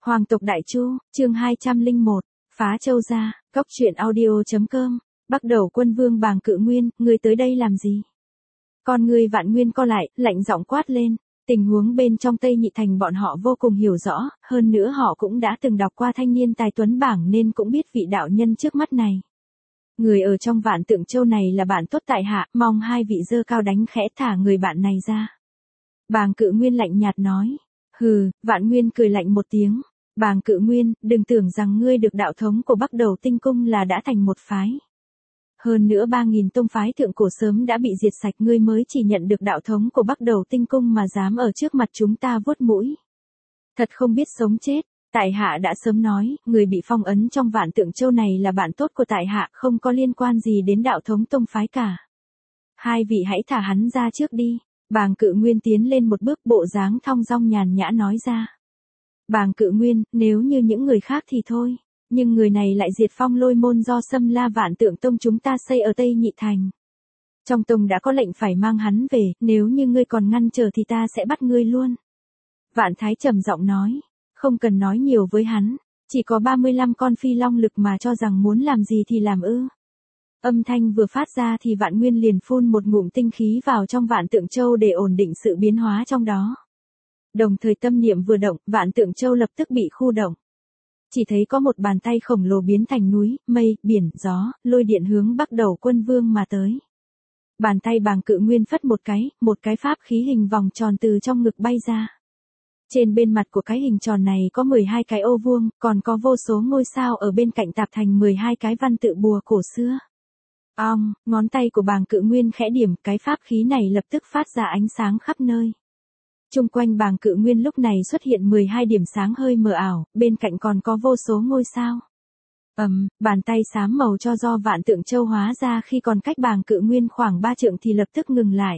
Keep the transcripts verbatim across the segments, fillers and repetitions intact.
Hoàng tộc Đại Chu, chương hai trăm lẻ một, phá châu ra, góc truyện audio.com, bắt đầu quân vương Bàng Cự Nguyên, ngươi tới đây làm gì? Con ngươi Vạn Nguyên co lại, lạnh giọng quát lên, tình huống bên trong Tây Nhị Thành bọn họ vô cùng hiểu rõ, hơn nữa họ cũng đã từng đọc qua thanh niên tài tuấn bảng nên cũng biết vị đạo nhân trước mắt này. Người ở trong Vạn Tượng Châu này là bạn tốt tại hạ, mong hai vị dơ cao đánh khẽ thả người bạn này ra. Bàng Cự Nguyên lạnh nhạt nói, hừ, Vạn Nguyên cười lạnh một tiếng. Bàng Cự Nguyên, đừng tưởng rằng ngươi được đạo thống của Bắc Đầu Tinh Cung là đã thành một phái. Hơn nữa ba nghìn tông phái thượng cổ sớm đã bị diệt sạch, ngươi mới chỉ nhận được đạo thống của Bắc Đầu Tinh Cung mà dám ở trước mặt chúng ta vuốt mũi. Thật không biết sống chết, tại hạ đã sớm nói, người bị phong ấn trong Vạn Tượng Châu này là bạn tốt của tại hạ, không có liên quan gì đến đạo thống tông phái cả. Hai vị hãy thả hắn ra trước đi. Bàng Cự Nguyên tiến lên một bước, bộ dáng thong dong nhàn nhã nói ra. Bàng Cự Nguyên, nếu như những người khác thì thôi, nhưng người này lại diệt phong lôi môn do xâm la Vạn Tượng Tông chúng ta xây ở Tây Nhị Thành. Trong tông đã có lệnh phải mang hắn về, nếu như ngươi còn ngăn trở thì ta sẽ bắt ngươi luôn. Vạn Thái trầm giọng nói, không cần nói nhiều với hắn, chỉ có ba mươi lăm con phi long lực mà cho rằng muốn làm gì thì làm ư. Âm thanh vừa phát ra thì Vạn Nguyên liền phun một ngụm tinh khí vào trong Vạn Tượng Châu để ổn định sự biến hóa trong đó. Đồng thời tâm niệm vừa động, Vạn Tượng Châu lập tức bị khu động. Chỉ thấy có một bàn tay khổng lồ biến thành núi, mây, biển, gió, lôi điện hướng Bắc Đầu Quân Vương mà tới. Bàn tay Bàng Cự Nguyên phất một cái, một cái pháp khí hình vòng tròn từ trong ngực bay ra. Trên bên mặt của cái hình tròn này có mười hai cái ô vuông, còn có vô số ngôi sao ở bên cạnh tạp thành mười hai cái văn tự bùa cổ xưa. Ong, ngón tay của Bàng Cự Nguyên khẽ điểm, cái pháp khí này lập tức phát ra ánh sáng khắp nơi. Trung quanh Bàng Cự Nguyên lúc này xuất hiện mười hai điểm sáng hơi mờ ảo, bên cạnh còn có vô số ngôi sao. Ầm, um, bàn tay xám màu cho do Vạn Tượng Châu hóa ra khi còn cách Bàng Cự Nguyên khoảng ba trượng thì lập tức ngừng lại.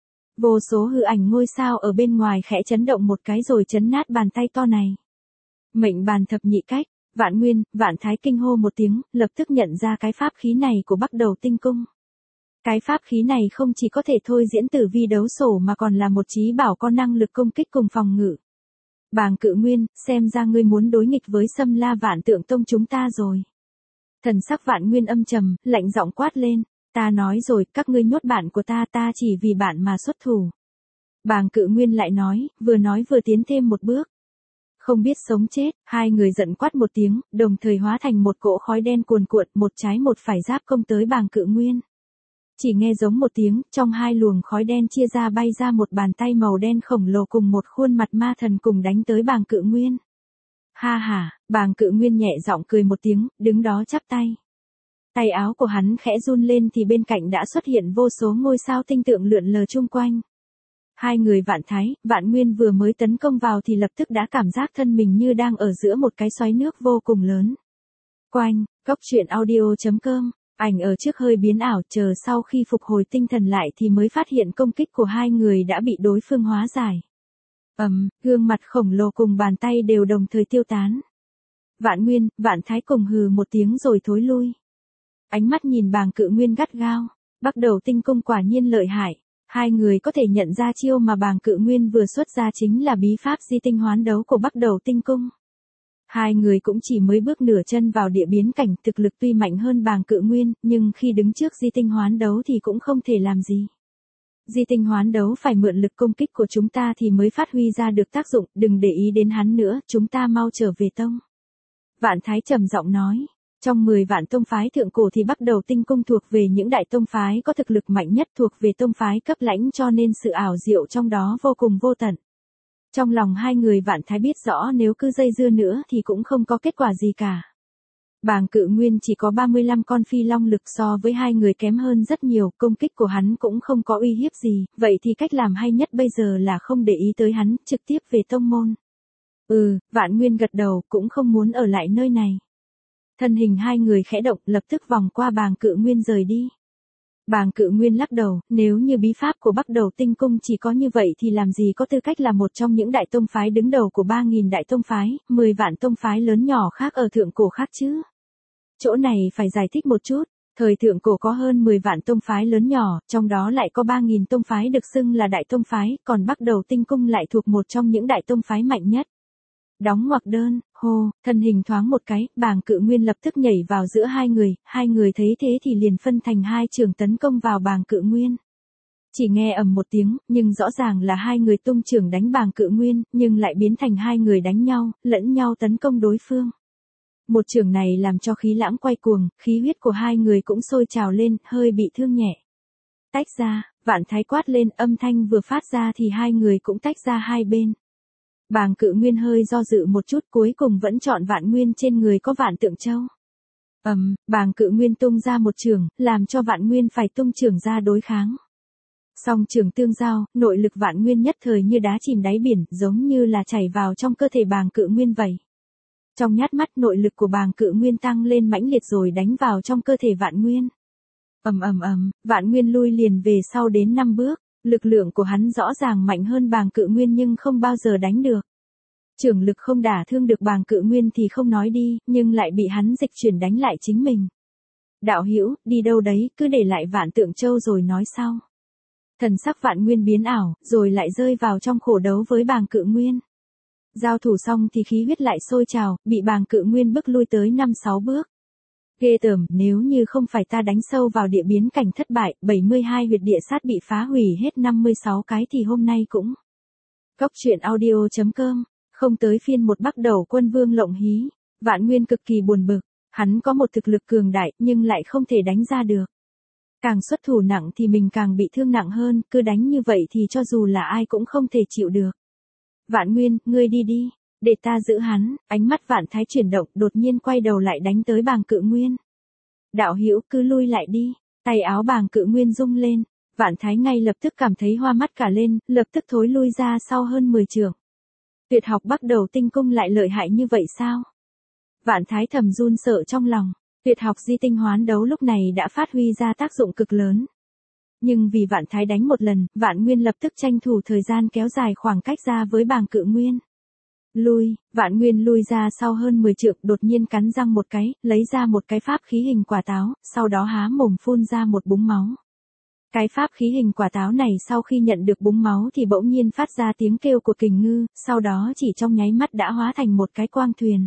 Vô số hư ảnh ngôi sao ở bên ngoài khẽ chấn động một cái rồi chấn nát bàn tay to này. Mệnh bàn thập nhị cách. Vạn Nguyên, Vạn Thái kinh hô một tiếng, lập tức nhận ra cái pháp khí này của Bắc Đầu Tinh Cung. Cái pháp khí này không chỉ có thể thôi diễn tử vi đấu sổ mà còn là một chí bảo có năng lực công kích cùng phòng ngự. Bàng Cự Nguyên, xem ra ngươi muốn đối nghịch với xâm la Vạn Tượng Tông chúng ta rồi. Thần sắc Vạn Nguyên âm trầm, lạnh giọng quát lên, ta nói rồi, các ngươi nhốt bạn của ta, ta chỉ vì bạn mà xuất thủ. Bàng Cự Nguyên lại nói, vừa nói vừa tiến thêm một bước. Không biết sống chết, hai người giận quát một tiếng, đồng thời hóa thành một cỗ khói đen cuồn cuộn, một trái một phải giáp công tới Bàng Cự Nguyên. Chỉ nghe giống một tiếng, trong hai luồng khói đen chia ra bay ra một bàn tay màu đen khổng lồ cùng một khuôn mặt ma thần cùng đánh tới Bàng Cự Nguyên. Ha ha, Bàng Cự Nguyên nhẹ giọng cười một tiếng, đứng đó chắp tay. Tay áo của hắn khẽ run lên thì bên cạnh đã xuất hiện vô số ngôi sao tinh tượng lượn lờ chung quanh. Hai người Vạn Thái, Vạn Nguyên vừa mới tấn công vào thì lập tức đã cảm giác thân mình như đang ở giữa một cái xoáy nước vô cùng lớn. Quanh, góc truyện audio.com, ảnh ở trước hơi biến ảo, chờ sau khi phục hồi tinh thần lại thì mới phát hiện công kích của hai người đã bị đối phương hóa giải. Ầm, um, gương mặt khổng lồ cùng bàn tay đều đồng thời tiêu tán. Vạn Nguyên, Vạn Thái cùng hừ một tiếng rồi thối lui. Ánh mắt nhìn Bàng Cự Nguyên gắt gao, Bắc Đầu Tinh Cung quả nhiên lợi hại. Hai người có thể nhận ra chiêu mà Bàng Cự Nguyên vừa xuất ra chính là bí pháp di tinh hoán đấu của Bắc Đầu Tinh Cung. Hai người cũng chỉ mới bước nửa chân vào địa biến cảnh, thực lực tuy mạnh hơn Bàng Cự Nguyên, nhưng khi đứng trước di tinh hoán đấu thì cũng không thể làm gì. Di tinh hoán đấu phải mượn lực công kích của chúng ta thì mới phát huy ra được tác dụng, đừng để ý đến hắn nữa, chúng ta mau trở về tông. Vạn Thái trầm giọng nói. Trong mười vạn tông phái thượng cổ thì Bắc Đầu Tinh Cung thuộc về những đại tông phái có thực lực mạnh nhất, thuộc về tông phái cấp lãnh, cho nên sự ảo diệu trong đó vô cùng vô tận. Trong lòng hai người Vạn Thái biết rõ nếu cứ dây dưa nữa thì cũng không có kết quả gì cả. Bàng Cự Nguyên chỉ có ba mươi lăm con phi long lực, so với hai người kém hơn rất nhiều, công kích của hắn cũng không có uy hiếp gì, vậy thì cách làm hay nhất bây giờ là không để ý tới hắn, trực tiếp về tông môn. Ừ, Vạn Nguyên gật đầu, cũng không muốn ở lại nơi này. Thân hình hai người khẽ động, lập tức vòng qua Bàng Cự Nguyên rời đi. Bàng Cự Nguyên lắc đầu, nếu như bí pháp của Bắc Đầu Tinh Cung chỉ có như vậy thì làm gì có tư cách là một trong những đại tông phái đứng đầu của ba nghìn đại tông phái, mười vạn tông phái lớn nhỏ khác ở thượng cổ khác chứ. Chỗ này phải giải thích một chút, thời thượng cổ có hơn mười vạn tông phái lớn nhỏ, trong đó lại có ba nghìn tông phái được xưng là đại tông phái, còn Bắc Đầu Tinh Cung lại thuộc một trong những đại tông phái mạnh nhất. Đóng ngoặc đơn, hô, thân hình thoáng một cái, Bàng Cự Nguyên lập tức nhảy vào giữa hai người, hai người thấy thế thì liền phân thành hai trường tấn công vào Bàng Cự Nguyên. Chỉ nghe ầm một tiếng, nhưng rõ ràng là hai người tung trường đánh Bàng Cự Nguyên, nhưng lại biến thành hai người đánh nhau, lẫn nhau tấn công đối phương. Một trường này làm cho khí lãng quay cuồng, khí huyết của hai người cũng sôi trào lên, hơi bị thương nhẹ. Tách ra, Vạn Thái quát lên, âm thanh vừa phát ra thì hai người cũng tách ra hai bên. Bàng Cự Nguyên hơi do dự một chút, cuối cùng vẫn chọn Vạn Nguyên trên người có Vạn Tượng Châu. Ầm, um, Bàng Cự Nguyên tung ra một trường, làm cho Vạn Nguyên phải tung trường ra đối kháng. Song trường tương giao, nội lực Vạn Nguyên nhất thời như đá chìm đáy biển, giống như là chảy vào trong cơ thể Bàng Cự Nguyên vậy. Trong nhát mắt nội lực của Bàng Cự Nguyên tăng lên mãnh liệt rồi đánh vào trong cơ thể Vạn Nguyên. Ầm ầm ầm, Vạn Nguyên lui liền về sau đến năm bước, lực lượng của hắn rõ ràng mạnh hơn Bàng Cự Nguyên nhưng không bao giờ đánh được. Trường lực không đả thương được Bàng Cự Nguyên thì không nói đi, nhưng lại bị hắn dịch chuyển đánh lại chính mình. Đạo hữu, đi đâu đấy, cứ để lại Vạn Tượng Châu rồi nói sau. Thần sắc Vạn Nguyên biến ảo, rồi lại rơi vào trong khổ đấu với Bàng Cự Nguyên. Giao thủ xong thì khí huyết lại sôi trào, bị Bàng Cự Nguyên bức lui tới năm sáu bước. Ghê tởm, nếu như không phải ta đánh sâu vào địa biến cảnh thất bại, bảy mươi hai huyệt địa sát bị phá hủy hết năm mươi sáu cái thì hôm nay cũng. Cốc truyện audio chấm com, không tới phiên một Bắc Đầu Quân Vương lộng hí. Vạn Nguyên cực kỳ buồn bực, hắn có một thực lực cường đại nhưng lại không thể đánh ra được. Càng xuất thủ nặng thì mình càng bị thương nặng hơn, cứ đánh như vậy thì cho dù là ai cũng không thể chịu được. Vạn Nguyên, ngươi đi đi, để ta giữ hắn. Ánh mắt Vạn Thái chuyển động, đột nhiên quay đầu lại đánh tới Bàng Cự Nguyên. Đạo hữu, cứ lui lại đi. Tay áo Bàng Cự Nguyên rung lên, Vạn Thái ngay lập tức cảm thấy hoa mắt cả lên, lập tức thối lui ra sau hơn mười trượng. Tuyệt học Bắc Đầu Tinh Cung lại lợi hại như vậy sao? Vạn Thái thầm run sợ trong lòng. Tuyệt học Di Tinh Hoán Đấu lúc này đã phát huy ra tác dụng cực lớn. Nhưng vì Vạn Thái đánh một lần, Vạn Nguyên lập tức tranh thủ thời gian kéo dài khoảng cách ra với Bàng Cự Nguyên. Lui, Vạn Nguyên lui ra sau hơn mười trượng, đột nhiên cắn răng một cái, lấy ra một cái pháp khí hình quả táo, sau đó há mồm phun ra một búng máu. Cái pháp khí hình quả táo này sau khi nhận được búng máu thì bỗng nhiên phát ra tiếng kêu của kình ngư, sau đó chỉ trong nháy mắt đã hóa thành một cái quang thuyền.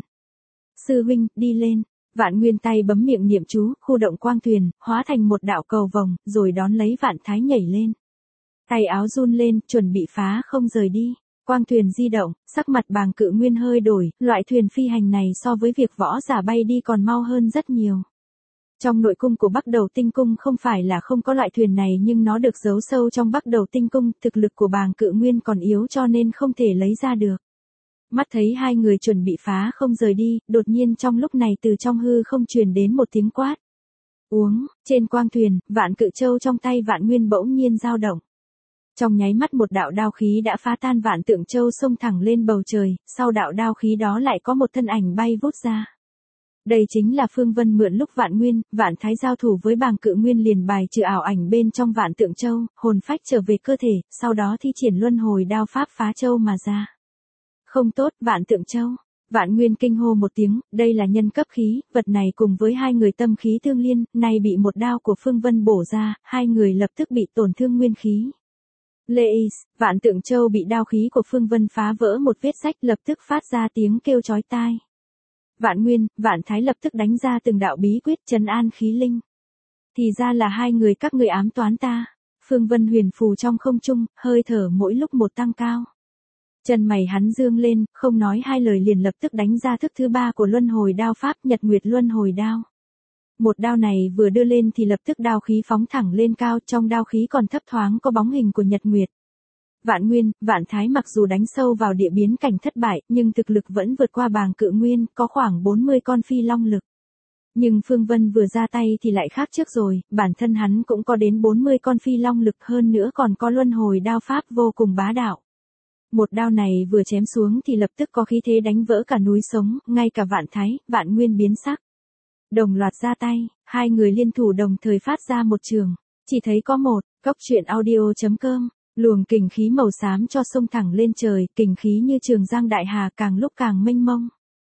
Sư huynh, đi lên. Vạn Nguyên tay bấm miệng niệm chú, khu động quang thuyền, hóa thành một đạo cầu vồng, rồi đón lấy Vạn Thái nhảy lên. Tay áo run lên, chuẩn bị phá không rời đi. Quang thuyền di động, sắc mặt Bàng Cự Nguyên hơi đổi, loại thuyền phi hành này so với việc võ giả bay đi còn mau hơn rất nhiều. Trong nội cung của Bắc Đầu Tinh Cung không phải là không có loại thuyền này nhưng nó được giấu sâu trong Bắc Đầu Tinh Cung, thực lực của Bàng Cự Nguyên còn yếu cho nên không thể lấy ra được. Mắt thấy hai người chuẩn bị phá không rời đi, đột nhiên trong lúc này từ trong hư không truyền đến một tiếng quát. Uống, trên quang thuyền, Vạn Cự Châu trong tay Vạn Nguyên bỗng nhiên dao động. Trong nháy mắt một đạo đao khí đã phá tan Vạn Tượng Châu xông thẳng lên bầu trời, sau đạo đao khí đó lại có một thân ảnh bay vút ra. Đây chính là Phương Vân mượn lúc Vạn Nguyên, Vạn Thái giao thủ với Bàng Cự Nguyên liền bài trừ ảo ảnh bên trong Vạn Tượng Châu, hồn phách trở về cơ thể, sau đó thi triển luân hồi đao pháp phá châu mà ra. Không tốt, Vạn Tượng Châu. Vạn Nguyên kinh hô một tiếng, đây là nhân cấp khí, vật này cùng với hai người tâm khí tương liên, nay bị một đao của Phương Vân bổ ra, hai người lập tức bị tổn thương nguyên khí. Leis, Vạn Tượng Châu bị đao khí của Phương Vân phá vỡ một vết rách, lập tức phát ra tiếng kêu chói tai. Vạn Nguyên, Vạn Thái lập tức đánh ra từng đạo bí quyết trấn an khí linh. Thì ra là hai người các người ám toán ta. Phương Vân huyền phù trong không trung, hơi thở mỗi lúc một tăng cao. Chân mày hắn dương lên, không nói hai lời liền lập tức đánh ra thức thứ ba của luân hồi đao pháp Nhật Nguyệt luân hồi đao. Một đao này vừa đưa lên thì lập tức đao khí phóng thẳng lên cao, trong đao khí còn thấp thoáng có bóng hình của Nhật Nguyệt. Vạn Nguyên, Vạn Thái mặc dù đánh sâu vào địa biến cảnh thất bại, nhưng thực lực vẫn vượt qua Bàng Cự Nguyên, có khoảng bốn mươi con phi long lực. Nhưng Phương Vân vừa ra tay thì lại khác trước rồi, bản thân hắn cũng có đến bốn mươi con phi long lực, hơn nữa còn có luân hồi đao pháp vô cùng bá đạo. Một đao này vừa chém xuống thì lập tức có khí thế đánh vỡ cả núi sống, ngay cả Vạn Thái, Vạn Nguyên biến sắc. Đồng loạt ra tay, hai người liên thủ đồng thời phát ra một trường. Chỉ thấy có một, cốc truyện audio chấm com, luồng kình khí màu xám cho xông thẳng lên trời, kình khí như trường giang đại hà càng lúc càng mênh mông.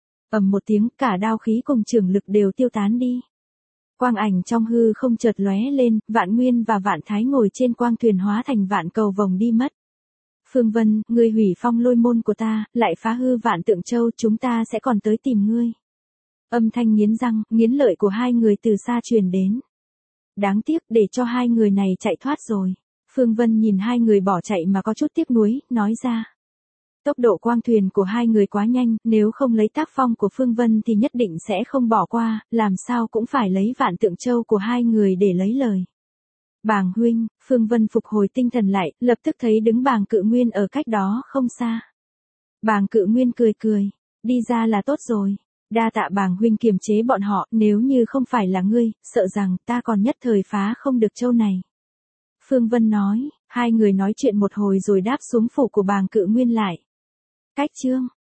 Ầm một tiếng, cả đao khí cùng trường lực đều tiêu tán đi. Quang ảnh trong hư không chợt lóe lên, Vạn Nguyên và Vạn Thái ngồi trên quang thuyền hóa thành vạn cầu vồng đi mất. Phương Vân, ngươi hủy phong lôi môn của ta, lại phá hư Vạn Tượng Châu, chúng ta sẽ còn tới tìm ngươi. Âm thanh nghiến răng, nghiến lợi của hai người từ xa truyền đến. Đáng tiếc, để cho hai người này chạy thoát rồi. Phương Vân nhìn hai người bỏ chạy mà có chút tiếc nuối, nói ra. Tốc độ quang thuyền của hai người quá nhanh, nếu không lấy tác phong của Phương Vân thì nhất định sẽ không bỏ qua, làm sao cũng phải lấy Vạn Tượng Châu của hai người để lấy lời. Bàng huynh, Phương Vân phục hồi tinh thần lại, lập tức thấy đứng Bàng Cự Nguyên ở cách đó không xa. Bàng Cự Nguyên cười cười, đi ra là tốt rồi. Đa tạ Bàng huynh kiềm chế bọn họ, nếu như không phải là ngươi, sợ rằng ta còn nhất thời phá không được châu này. Phương Vân nói, hai người nói chuyện một hồi rồi đáp xuống phủ của Bàng Cự Nguyên lại. Cách chương